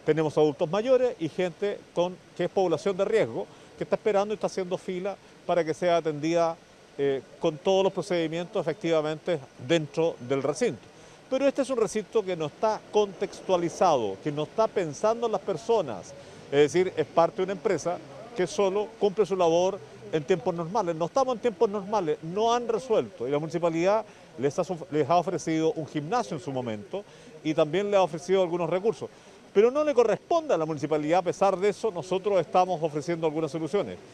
tenemos adultos mayores y gente que es población de riesgo, que está esperando y está haciendo fila para que sea atendida con todos los procedimientos efectivamente dentro del recinto. Pero este es un recinto que no está contextualizado, que no está pensando en las personas, es decir, es parte de una empresa que solo cumple su labor en tiempos normales. No estamos en tiempos normales, no han resuelto y la municipalidad les ha ofrecido un gimnasio en su momento y también le ha ofrecido algunos recursos. Pero no le corresponde a la municipalidad, a pesar de eso, nosotros estamos ofreciendo algunas soluciones.